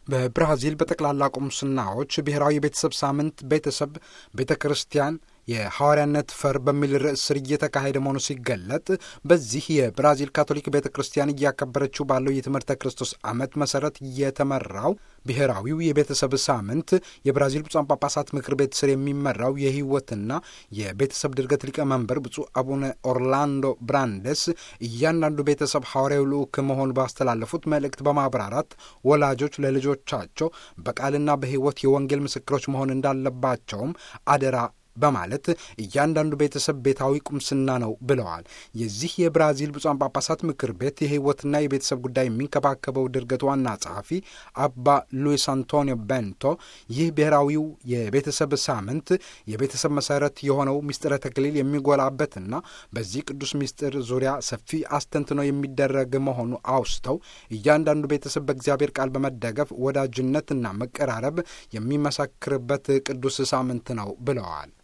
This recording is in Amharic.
በብራዚል በጠቅላላ ቁምስናዎች ብሔራዊ የቤተሰብ ሳምንት ቤተሰብ ቤተ ክርስቲያን የሐዋርያነት ፈር በሚል ርዕስ ስር እየተካሄደ መሆኑ ሲገለጥ በዚህ የብራዚል ካቶሊክ ቤተ ክርስቲያን እያከበረችው ባለው የትምህርተ ክርስቶስ ዓመት መሠረት የተመራው ብሔራዊው የቤተሰብ ሳምንት የብራዚል ብፁዓን ጳጳሳት ምክር ቤት ስር የሚመራው የሕይወትና የቤተሰብ ድርገት ሊቀመንበር ብፁዕ አቡነ ኦርላንዶ ብራንደስ እያንዳንዱ ቤተሰብ ሐዋርያዊ ልዑክ መሆኑ ባስተላለፉት መልእክት በማብራራት ወላጆች ለልጆቻቸው በቃልና በሕይወት የወንጌል ምስክሮች መሆን እንዳለባቸውም አደራ በማለት እያንዳንዱ ቤተሰብ ቤታዊ ቁምስና ነው ብለዋል። የዚህ የብራዚል ብፁዓን ጳጳሳት ምክር ቤት የሕይወትና የቤተሰብ ጉዳይ የሚንከባከበው ድርገት ዋና ጸሐፊ አባ ሉዊስ አንቶኒዮ ቤንቶ ይህ ብሔራዊው የቤተሰብ ሳምንት የቤተሰብ መሠረት የሆነው ምስጢረ ተክሊል የሚጎላበትና በዚህ ቅዱስ ምስጢር ዙሪያ ሰፊ አስተንትኖ የሚደረግ መሆኑ አውስተው እያንዳንዱ ቤተሰብ በእግዚአብሔር ቃል በመደገፍ ወዳጅነትና መቀራረብ የሚመሰክርበት ቅዱስ ሳምንት ነው ብለዋል።